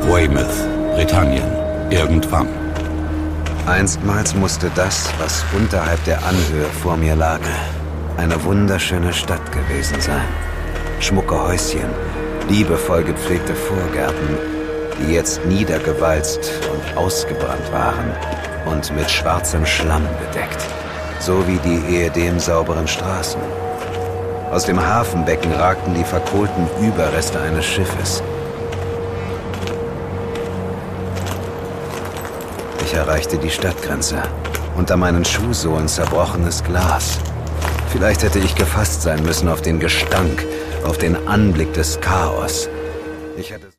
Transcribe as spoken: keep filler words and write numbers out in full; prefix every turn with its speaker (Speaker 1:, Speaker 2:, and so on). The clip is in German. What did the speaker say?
Speaker 1: Weymouth, Britannien. Irgendwann.
Speaker 2: Einstmals musste das, was unterhalb der Anhöhe vor mir lag, eine wunderschöne Stadt gewesen sein. Schmucke Häuschen, liebevoll gepflegte Vorgärten, die jetzt niedergewalzt und ausgebrannt waren und mit schwarzem Schlamm bedeckt, so wie die ehedem sauberen Straßen. Aus dem Hafenbecken ragten die verkohlten Überreste eines Schiffes. Ich erreichte die Stadtgrenze. Unter meinen Schuhsohlen zerbrochenes Glas. Vielleicht hätte ich gefasst sein müssen auf den Gestank, auf den Anblick des Chaos. Ich hätte